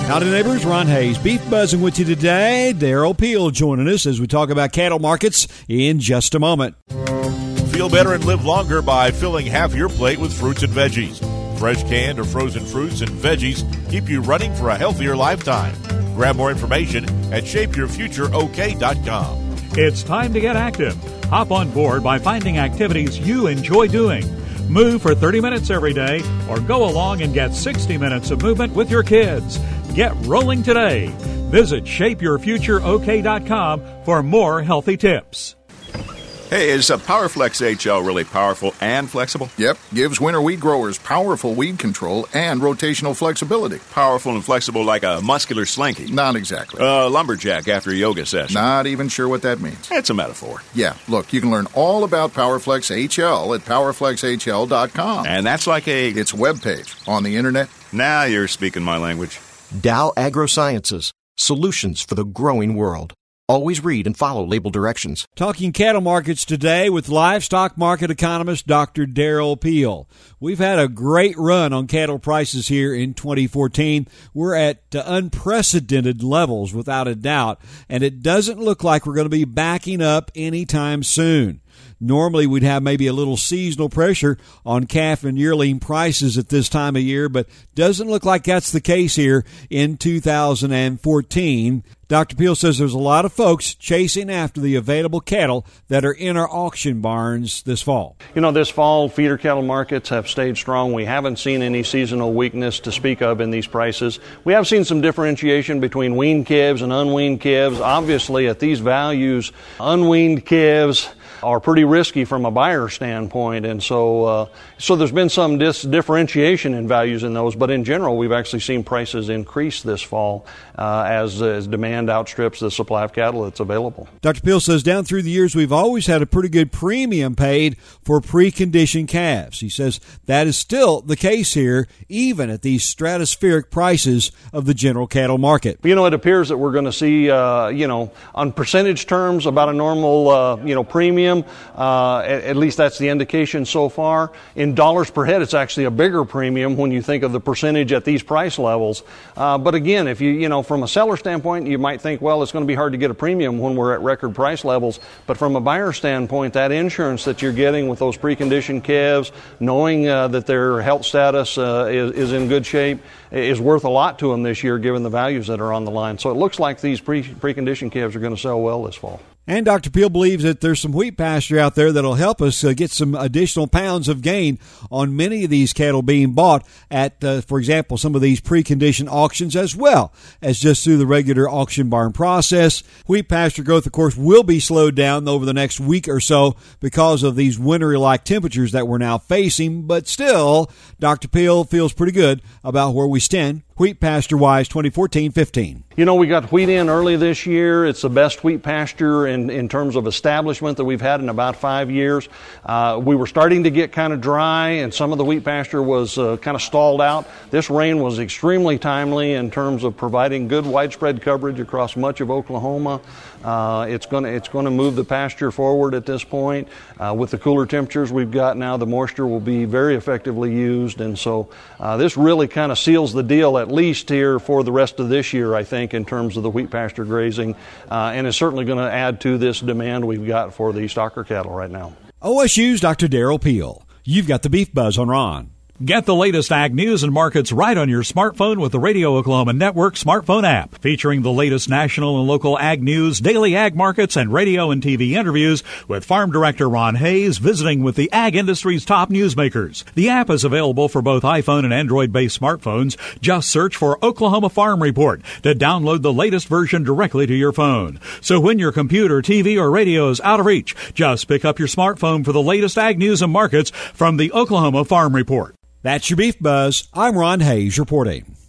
Howdy neighbors, Ron Hayes, Beef Buzzing with you today. Darrell Peel joining us as we talk about cattle markets in just a moment. Feel better and live longer by filling half your plate with fruits and veggies. Fresh canned or frozen fruits and veggies keep you running for a healthier lifetime. Grab more information at shapeyourfutureok.com. It's time to get active. Hop on board by finding activities you enjoy doing. Move for 30 minutes every day or go along and get 60 minutes of movement with your kids. Get rolling today. Visit shapeyourfutureok.com for more healthy tips. Hey, is PowerFlex HL really powerful and flexible? Yep, gives winter wheat growers powerful weed control and rotational flexibility. Powerful and flexible like a muscular slinky? Not exactly. Lumberjack after a yoga session? Not even sure what that means. It's a metaphor. Yeah, look, you can learn all about PowerFlex HL at PowerFlexHL.com. And that's like It's a webpage on the internet. Now you're speaking my language. Dow AgroSciences, solutions for the growing world. Always read and follow label directions. Talking cattle markets today with livestock market economist Dr. Darrell Peel. We've had a great run on cattle prices here in 2014. We're at unprecedented levels without a doubt, and it doesn't look like we're going to be backing up anytime soon. Normally, we'd have maybe a little seasonal pressure on calf and yearling prices at this time of year, but doesn't look like that's the case here in 2014. Dr. Peel says there's a lot of folks chasing after the available cattle that are in our auction barns this fall. You know, this fall, feeder cattle markets have stayed strong. We haven't seen any seasonal weakness to speak of in these prices. We have seen some differentiation between weaned calves and unweaned calves. Obviously, at these values, unweaned calves are pretty risky from a buyer standpoint, and so there's been some differentiation in values in those, but in general we've actually seen prices increase this fall as demand outstrips the supply of cattle that's available. Dr. Peel says down through the years we've always had a pretty good premium paid for preconditioned calves. He says that is still the case here, even at these stratospheric prices of the general cattle market. You know, it appears that we're going to see, on percentage terms about a normal, premium. At least that's the indication so far. In dollars per head, it's actually a bigger premium when you think of the percentage at these price levels. But again, if from a seller standpoint, you might think, well, it's going to be hard to get a premium when we're at record price levels. But from a buyer standpoint, that insurance that you're getting with those preconditioned calves, knowing that their health status is in good shape, is worth a lot to them this year, given the values that are on the line. So it looks like these preconditioned calves are going to sell well this fall. And Dr. Peel believes that there's some wheat pasture out there that'll help us get some additional pounds of gain on many of these cattle being bought at, for example, some of these preconditioned auctions, as well as just through the regular auction barn process. Wheat pasture growth, of course, will be slowed down over the next week or so because of these wintry-like temperatures that we're now facing. But still, Dr. Peel feels pretty good about where we stand wheat pasture-wise 2014-15. You know, we got wheat in early this year. It's the best wheat pasture in terms of establishment that we've had in about 5 years. We were starting to get kind of dry, and some of the wheat pasture was kind of stalled out. This rain was extremely timely in terms of providing good widespread coverage across much of Oklahoma. It's going to move the pasture forward at this point. With the cooler temperatures we've got now, the moisture will be very effectively used, and so this really kind of seals the deal, at least here for the rest of this year, I think, in terms of the wheat pasture grazing, and is certainly going to add to this demand we've got for the stocker cattle right now. OSU's Dr. Darrell Peel. You've got the Beef Buzz on Ron. Get the latest ag news and markets right on your smartphone with the Radio Oklahoma Network smartphone app, featuring the latest national and local ag news, daily ag markets, and radio and TV interviews with Farm Director Ron Hayes visiting with the ag industry's top newsmakers. The app is available for both iPhone and Android-based smartphones. Just search for Oklahoma Farm Report to download the latest version directly to your phone. So when your computer, TV, or radio is out of reach, just pick up your smartphone for the latest ag news and markets from the Oklahoma Farm Report. That's your Beef Buzz. I'm Ron Hayes reporting.